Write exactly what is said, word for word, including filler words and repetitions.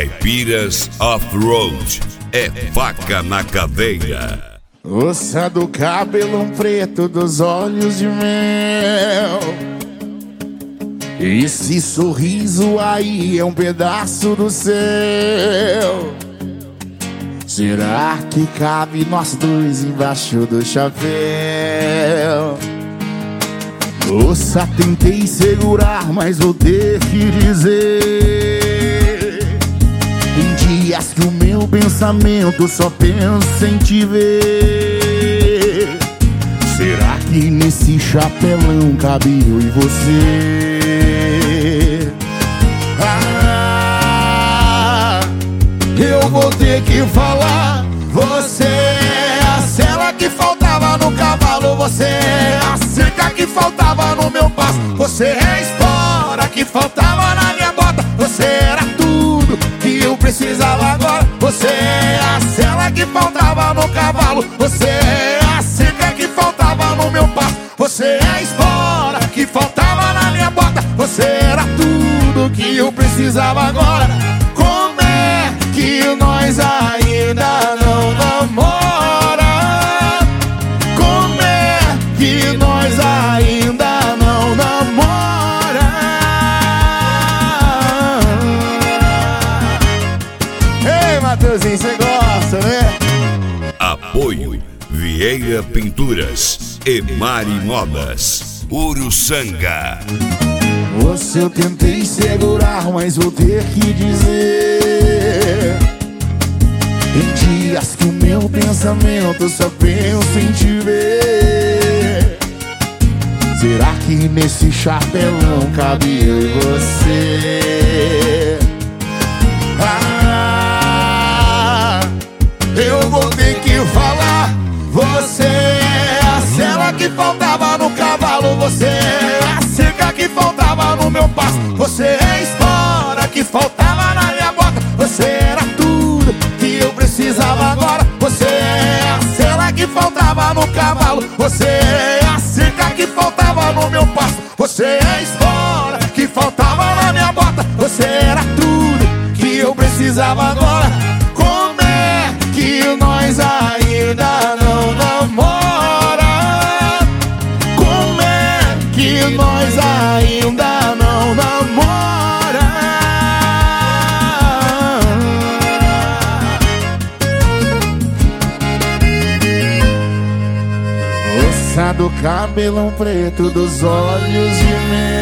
Caipiras Off-Road é faca na caveira. Moça do cabelo preto, dos olhos de mel, esse sorriso aí é um pedaço do céu. Será que cabe nós dois embaixo do chapéu? Moça, tentei segurar, mas vou ter que dizer, em dias que o meu pensamento só pensa em te ver, será que nesse chapelão cabe eu e você? Ah, eu vou ter que falar. Você é a sela que faltava no cavalo, você é a cerca que faltava no meu passo, você é a espora que faltava na minha bota, você era tudo que eu precisava agora. Você é a sela que faltava no cavalo, você é a cerca que faltava no meu passo, você é a espora que faltava na minha bota, você era tudo que eu precisava agora. Como é que nós ainda não namora? Como é que nós ainda não namora? Ei, Matheusinho, você gosta, né? Apoio Vieira Pinturas e Mari Modas, Uruçanga. Você eu tentei segurar, mas vou ter que dizer, em dias que o meu pensamento só pensa em te ver, será que nesse chapelão cabe eu e você? Ah, eu vou ter que falar. Você é a sela que faltava no cavalo, você é a cerca que faltava no meu passo, você é a espora que faltava na minha bota, você era tudo que eu precisava agora. Você é a sela que faltava no cavalo, você é a cerca que faltava no meu passo, você é a espora que faltava na minha bota, você era tudo que eu precisava agora. Como é que nós ainda não namora? Como é que nós ainda não namora? Moça do cabelão preto, dos olhos de mel,